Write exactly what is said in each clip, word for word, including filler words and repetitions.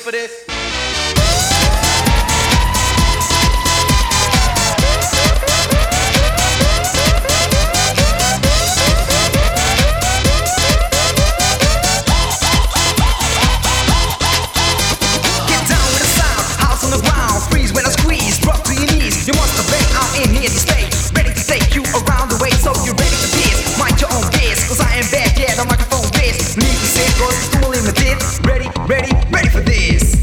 for this? In here to stay, ready to take you around the way. So you're ready for this, mind your own biz, cause I am back, yeah, the microphone biz. Need to say cause it's too limited. Ready, ready, ready for this.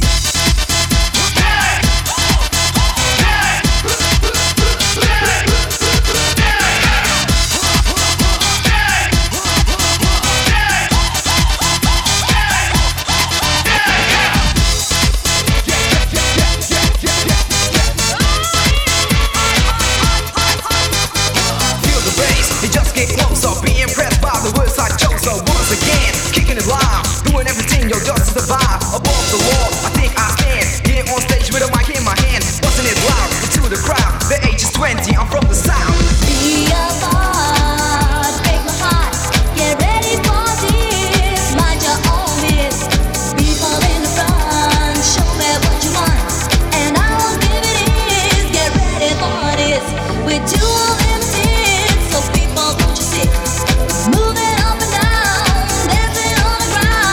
Yo, just to survive above the wall, I think I stand here on stage with a mic in my hand, busting it loud into the crowd. The age is twenty, I'm from the south. Be a bard, break my heart. Get ready for this. Mind your own biz. People in the front, show me what you want, and I will give it is. Get ready for this. We're too limited, so people don't you see? Moving up and down, dancing on the ground.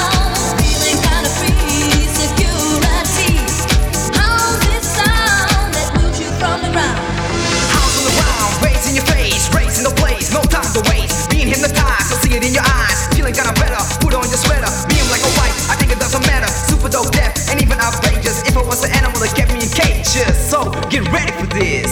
Hypnotized, I see it in your eyes. Feeling kinda better, put on your sweater. Being like a white, I think it doesn't matter. Super dope, deaf, and even outrageous. If I was an animal that kept me in cages. So, get ready for this.